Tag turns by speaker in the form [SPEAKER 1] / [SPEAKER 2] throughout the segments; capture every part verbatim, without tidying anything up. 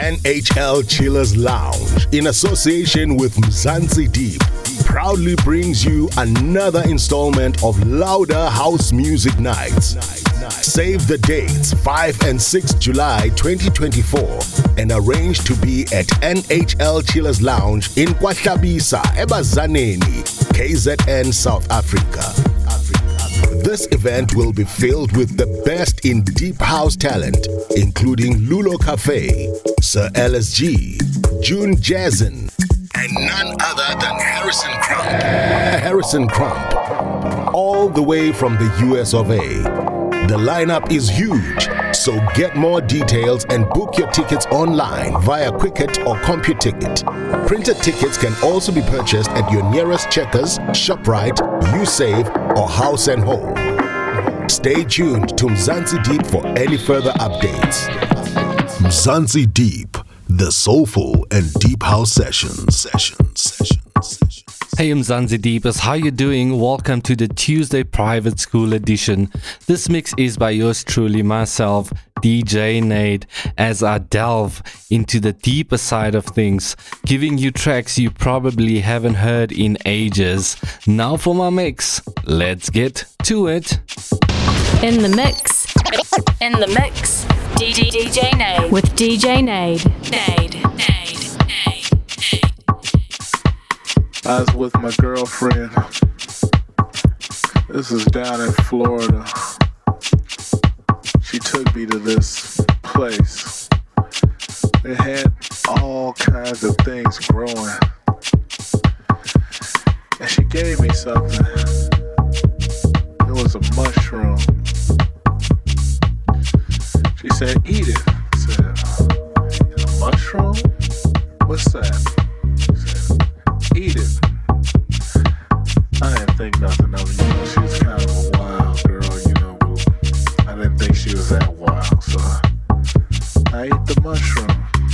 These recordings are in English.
[SPEAKER 1] N H L Chillers Lounge, in association with Mzansi Deep, proudly brings you another installment of Louder House Music Nights. Save the dates, five and six July twenty twenty-four, and arrange to be at N H L Chillers Lounge in KwaHlabisa, eBazaneni, K Z N, South Africa. This event will be filled with the best in deep house talent, including Lulo Cafe, Sir L S G, June Jazzin, and none other than Harrison Crump. Harrison Crump, all the way from the U S of A. The lineup is huge, so get more details and book your tickets online via Quicket or CompuTicket. Printed tickets can also be purchased at your nearest Checkers, ShopRite, USave, or House and Home. Stay tuned to Mzansi Deep for any further updates. Mzansi Deep, the soulful and deep house sessions. Sessions. Sessions. Sessions.
[SPEAKER 2] Hey Mzansi Deepers, how you doing? Welcome to the Tuesday Private School edition. This mix is by yours truly, myself, D J Nade, as I delve into the deeper side of things, giving you tracks you probably haven't heard in ages. Now for my mix, let's get to it.
[SPEAKER 3] In the mix. In the mix. D J D J Nade. With D J Nade. Nade. Nade. Nade.
[SPEAKER 4] I was with my girlfriend. This is down in Florida. She took me to this place. It had all kinds of things growing. And she gave me something. It was a mushroom. She said, eat it. I said, a mushroom? What's that? Eat it. I didn't think nothing of it, you know, she was kind of a wild girl, you know, but I didn't think she was that wild, so I, I ate the mushroom.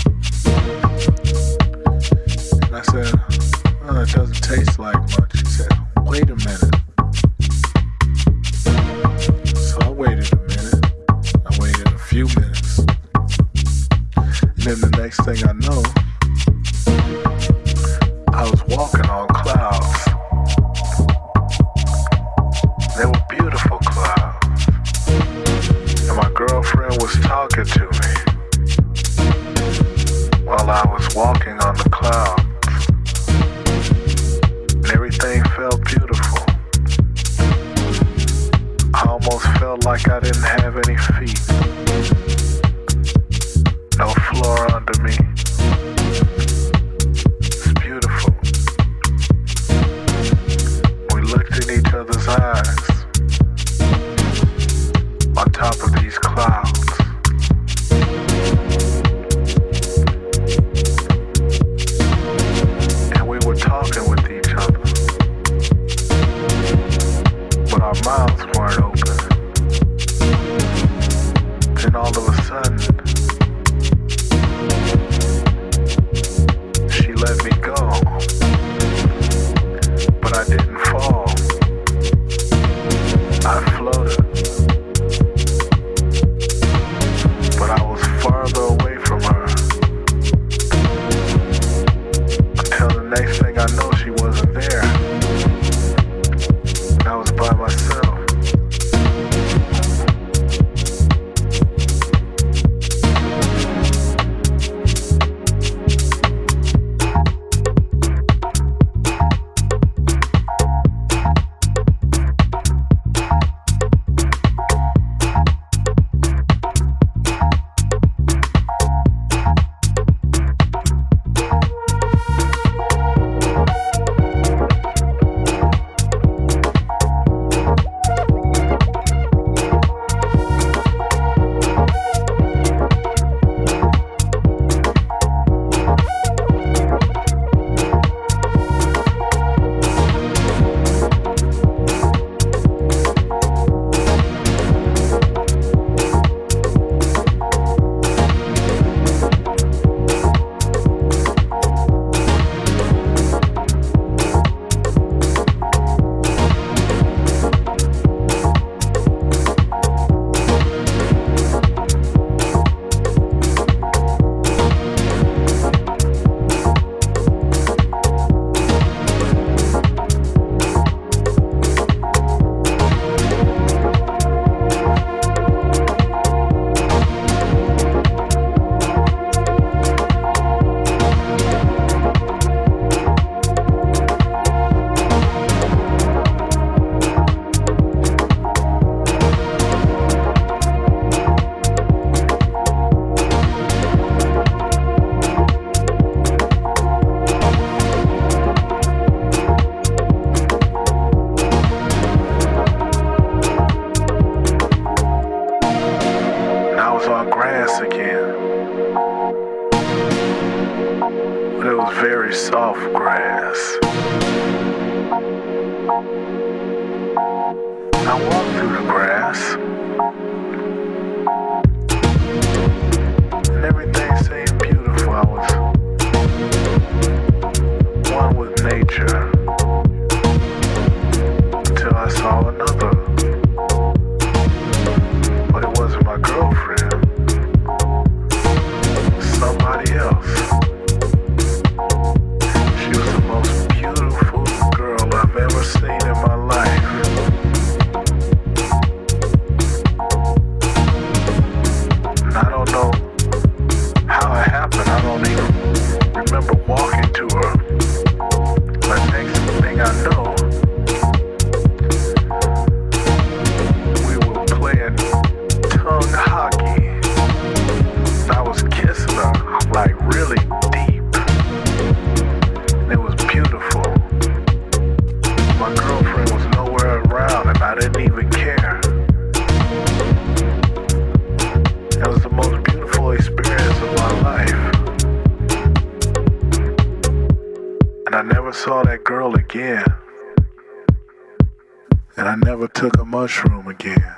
[SPEAKER 4] And I said, oh, it doesn't taste like much. She said, wait a minute. So I waited a minute. I waited a few minutes. And then the next thing I know, I was walking on clouds. They were beautiful clouds. And my girlfriend was talking to me while I was walking on the clouds. And everything felt beautiful. I almost felt like I didn't have any feet. No floor under me. Each other's eyes on top of these clouds. it was very soft grass. I walked through the grass, and everything seemed beautiful. I was one with nature, until I saw another. But it wasn't my girlfriend, somebody else. She was the most beautiful girl I've ever seen in my life. And I don't know how it happened. I don't even remember walking to her. But next thing I know, we were playing tongue hockey. And I was kissing her like really deep. And it was beautiful. My girlfriend was nowhere around and I didn't even care. It was the most beautiful experience of my life. And I never saw that girl again. And I never took a mushroom again.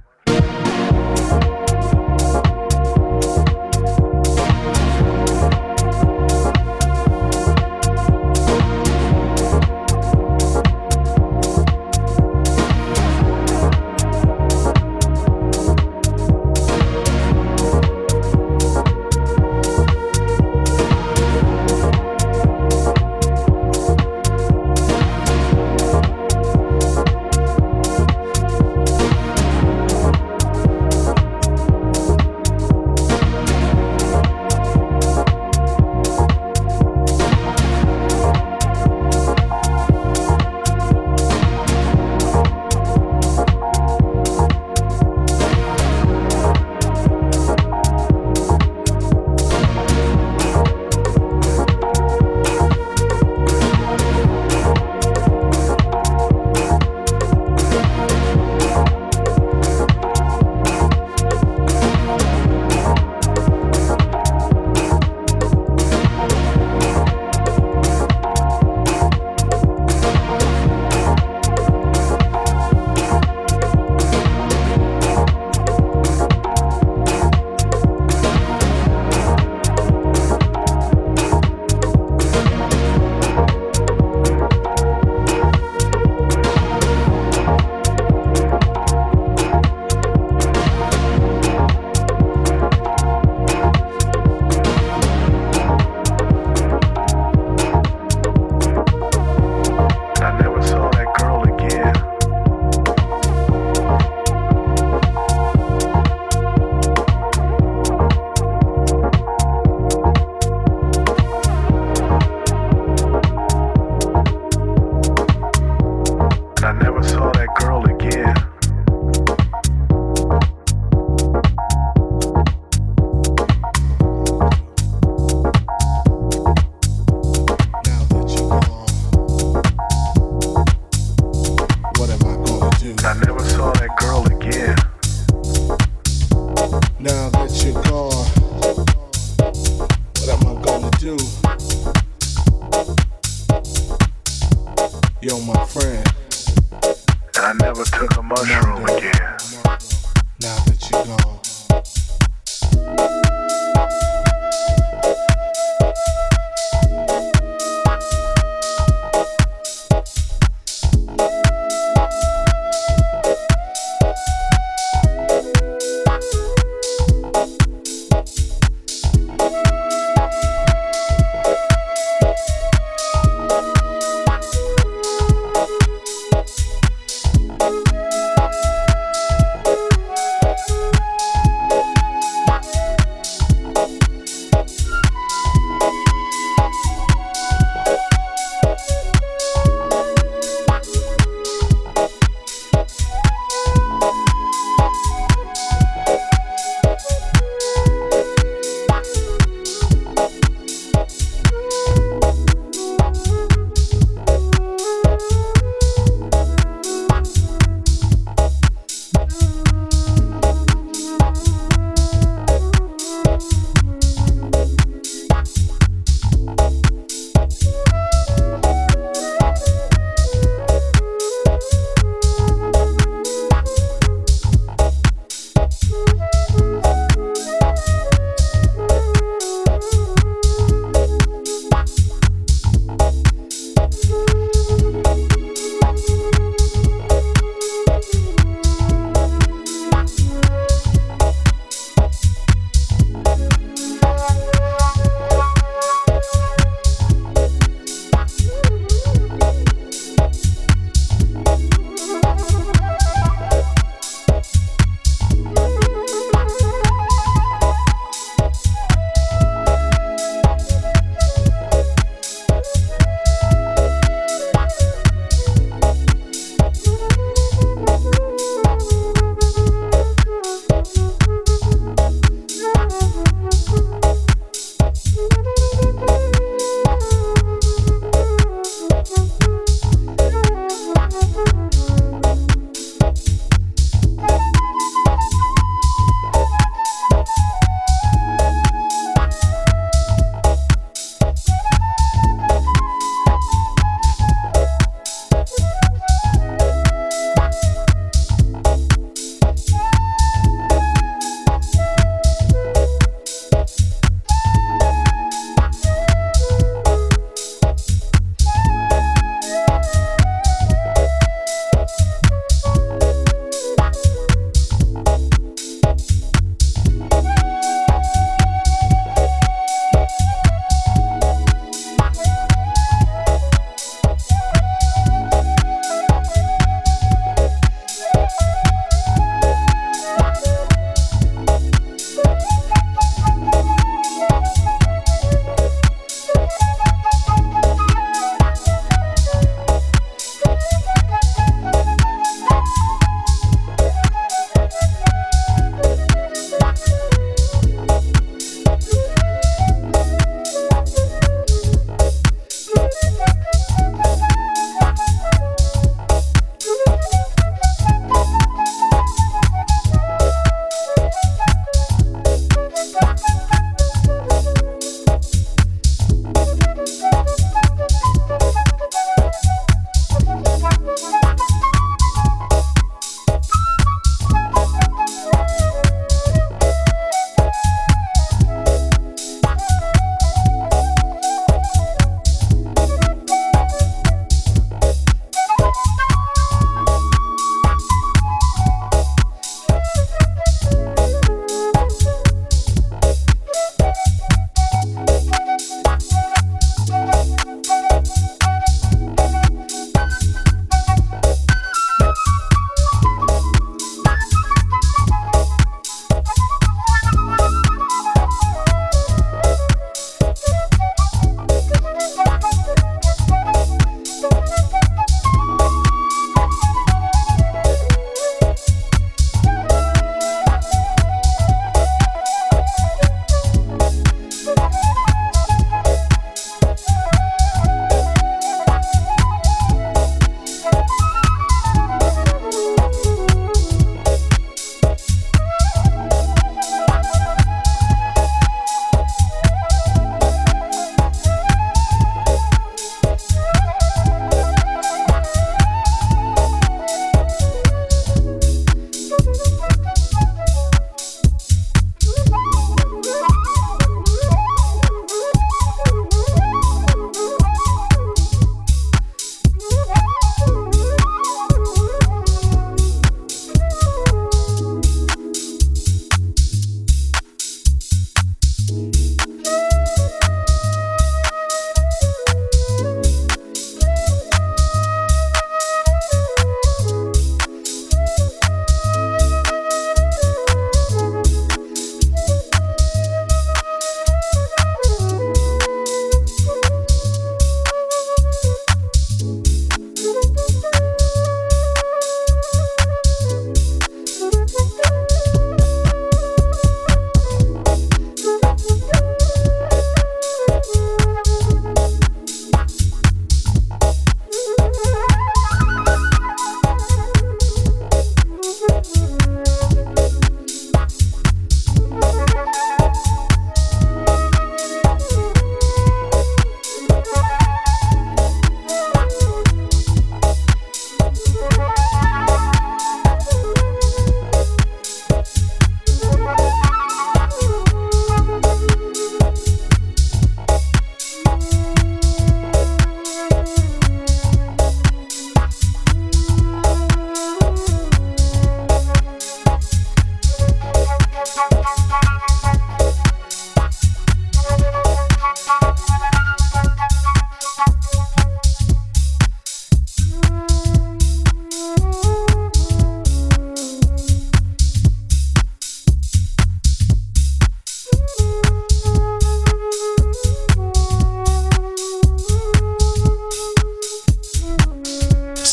[SPEAKER 5] Yo, my friend.
[SPEAKER 4] And I never took a mushroom
[SPEAKER 5] Now that-
[SPEAKER 4] again.
[SPEAKER 5] Now that you're gone.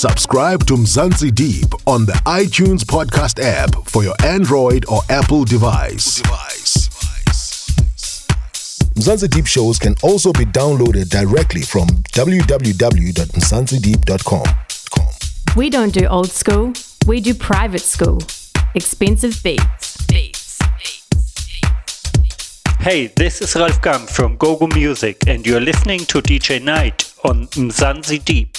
[SPEAKER 1] Subscribe to Mzansi Deep on the iTunes podcast app for your Android or Apple device. Mzansi Deep shows can also be downloaded directly from w w w dot mzansi deep dot com.
[SPEAKER 3] We don't do old school, we do private school. Expensive beats. Beats.
[SPEAKER 6] Hey, this is Ralf Gam from Gogo Music and you're listening to D J Night on Mzansi Deep.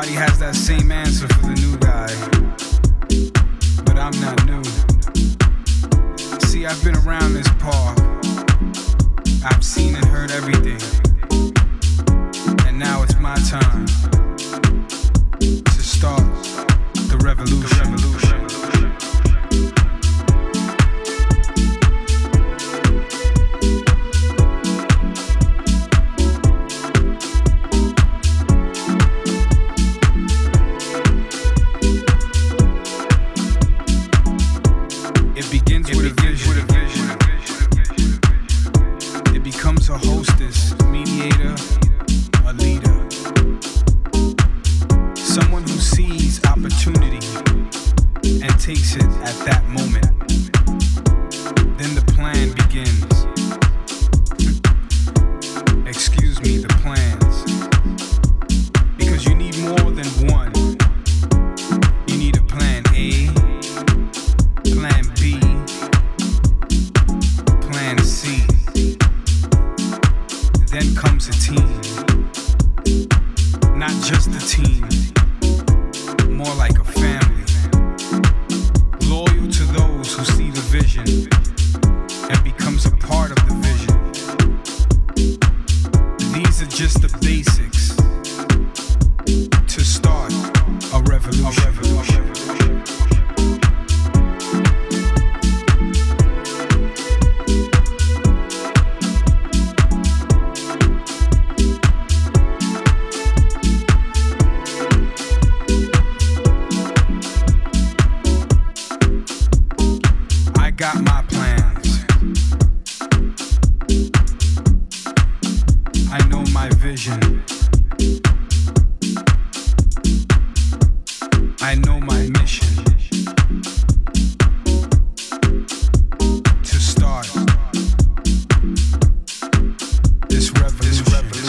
[SPEAKER 7] Everybody has that same answer for the new guy, but I'm not new. See, I've been around this park. I've seen and heard everything, and now it's my time to start the revolution. The revolution. It begins with a vision. It becomes a hostess, mediator, a leader. Someone who sees opportunity and takes it at that moment. Then the plan begins. Excuse me, the plans. Because you need more than one. You need a plan A, plan B, plan C. Then comes a team. Not just a team, more like a family. Loyal to those who see the vision and becomes a part of the vision. These are just the basics to start a revolution. A revolution. I got my plans. I know my vision. I know my mission. To start this revolution.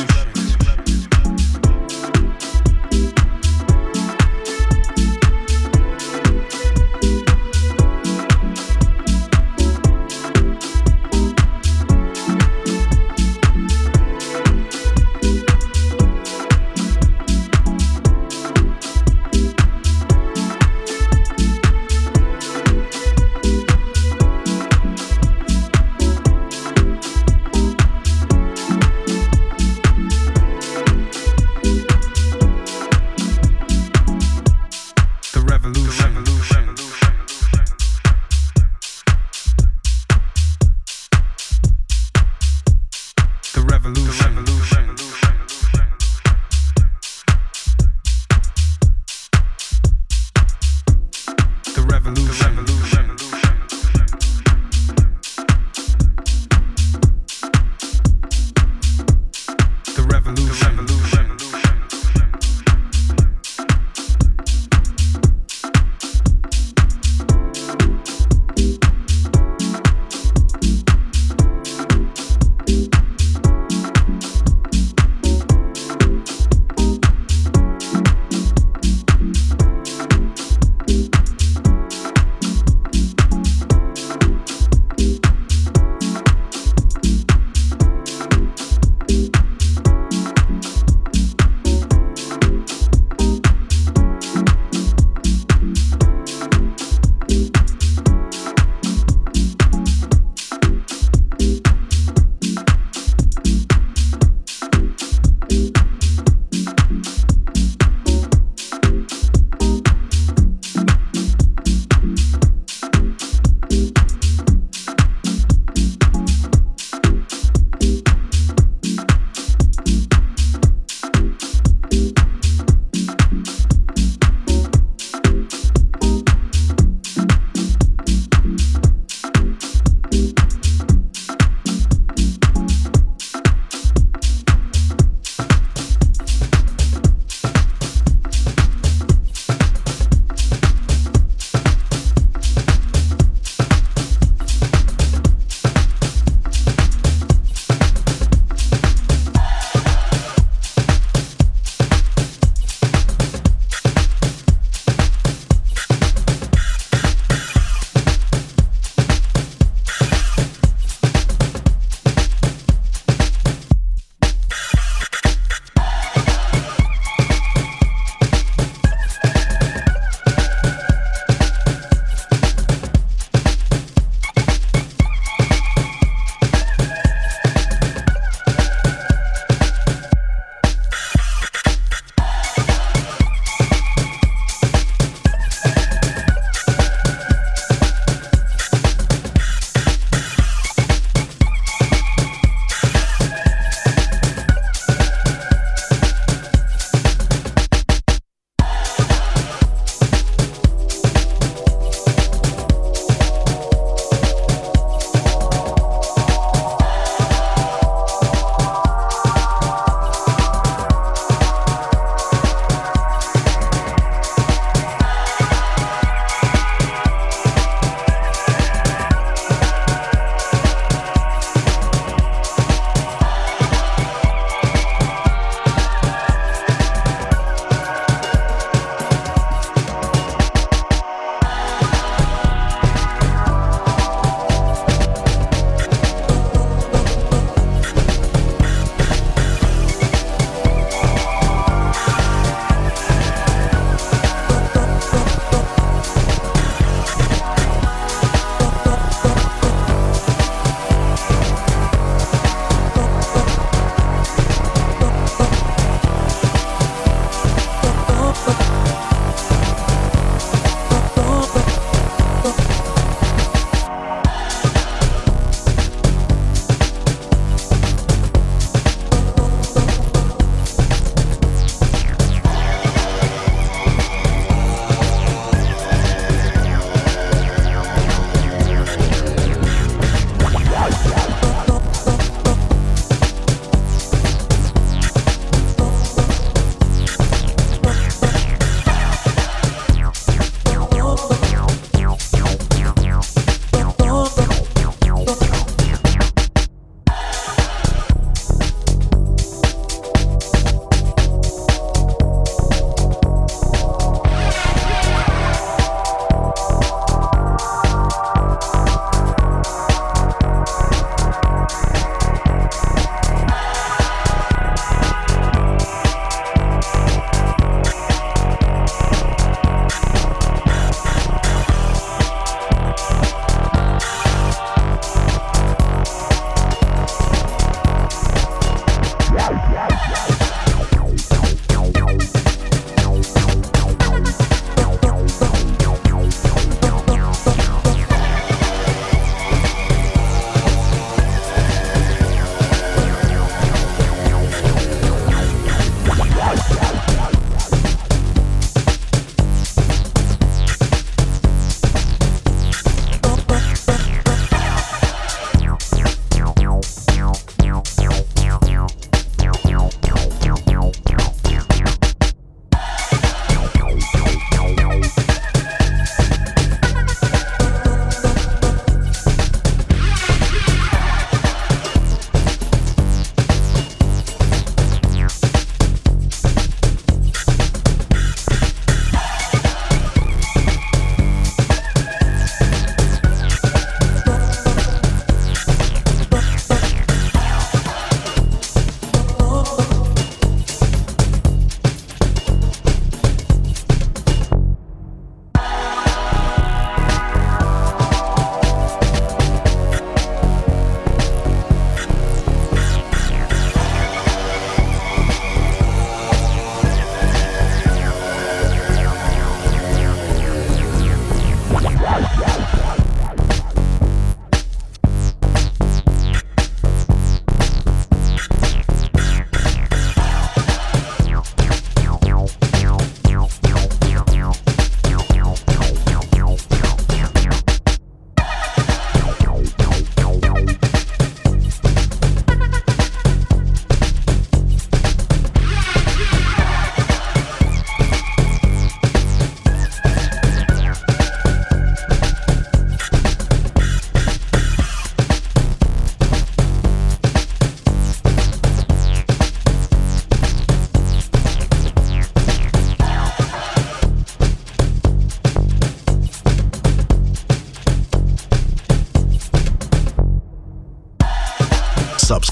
[SPEAKER 7] The revolution. The revolution. The revolution. The revolution.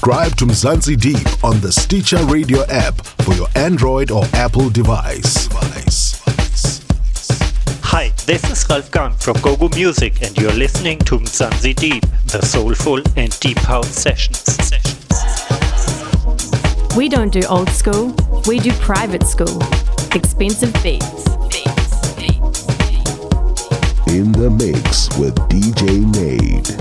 [SPEAKER 1] subscribe to Mzansi Deep on the Stitcher Radio app for your Android or Apple device.
[SPEAKER 6] Hi, this is Ralf Gang from Gogo Music and you're listening to Mzansi Deep, the soulful and deep house sessions.
[SPEAKER 3] We don't do old school, we do private school. Expensive beats.
[SPEAKER 1] In the mix with D J Nade.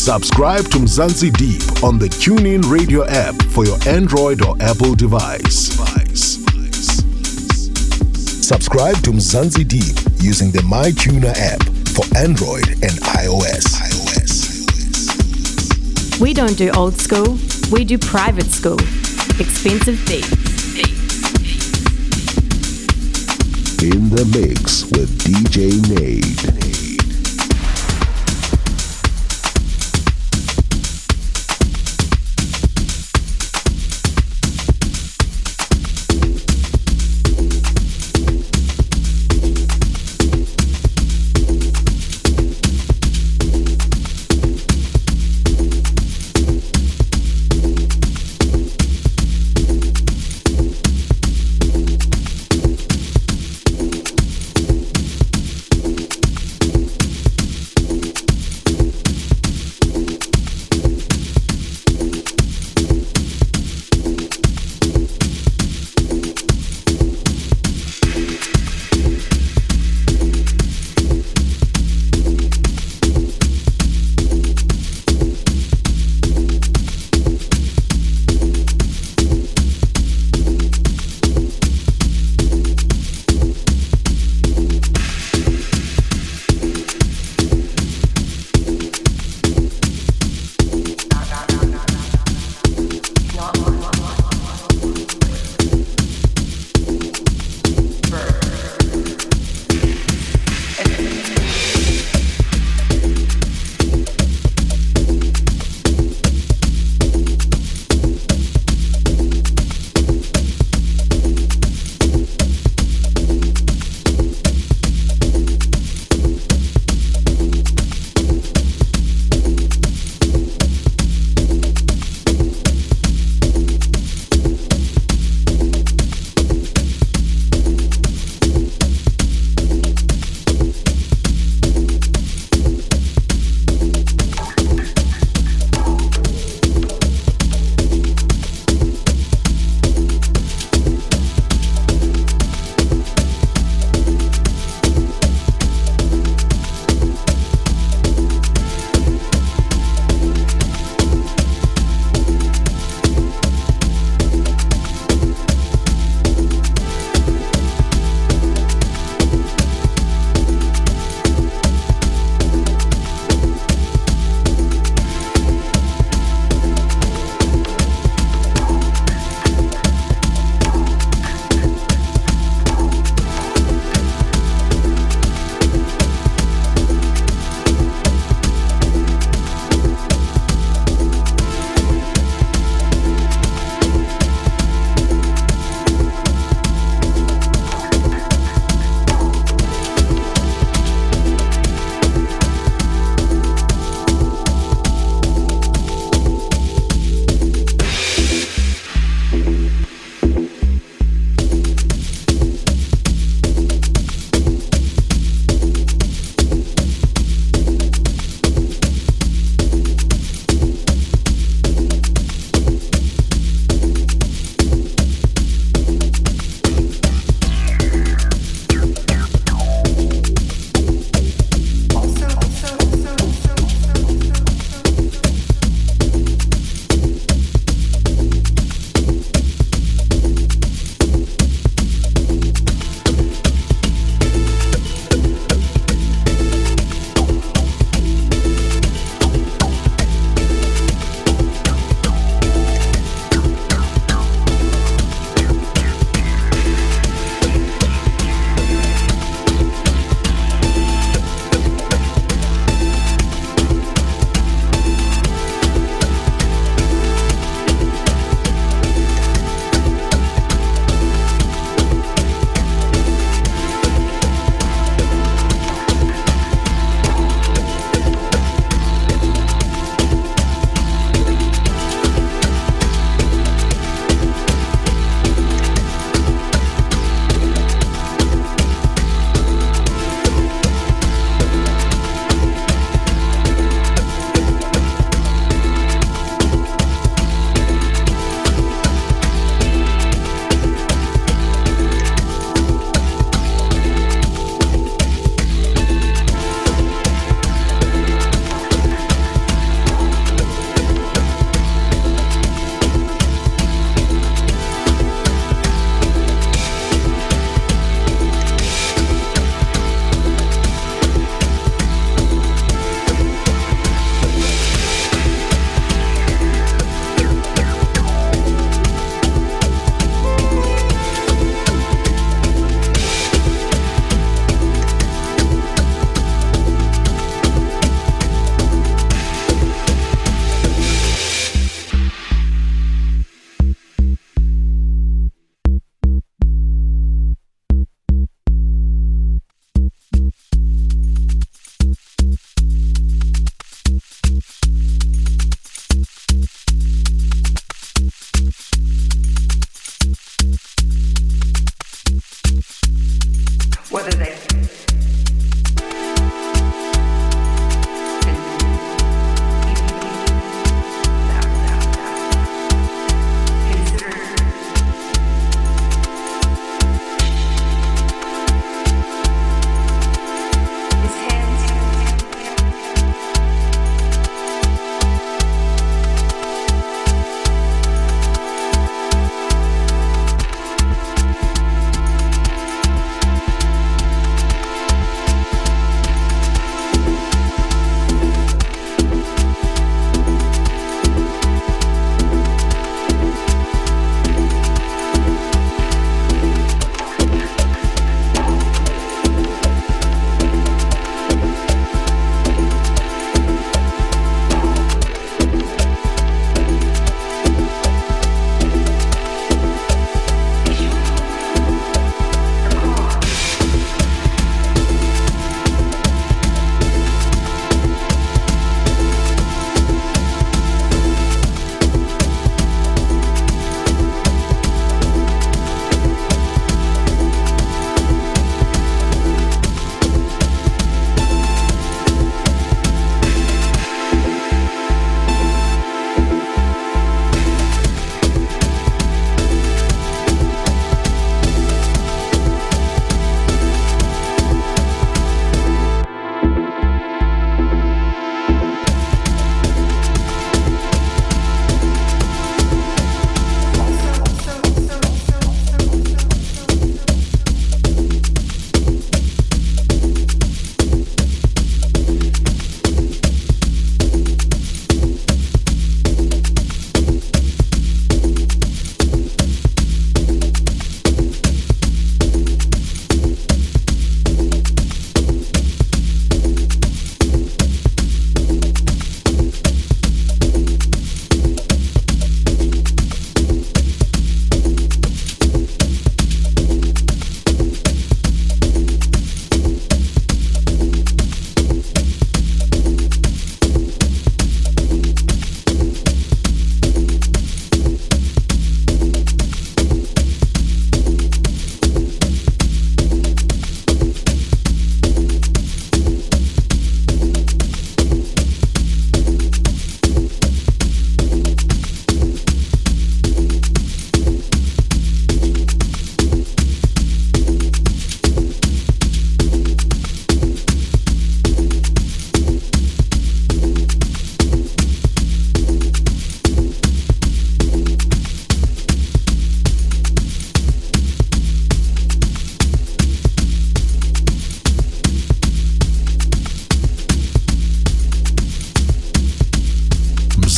[SPEAKER 1] Subscribe to Mzansi Deep on the TuneIn Radio app for your Android or Apple device. Subscribe to Mzansi Deep using the MyTuner app for Android and iOS.
[SPEAKER 3] We don't do old school, we do private school. Expensive beats.
[SPEAKER 1] In the mix with D J Nade.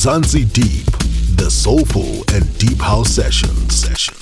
[SPEAKER 1] Mzansi Deep, the soulful and deep house sessions. Session.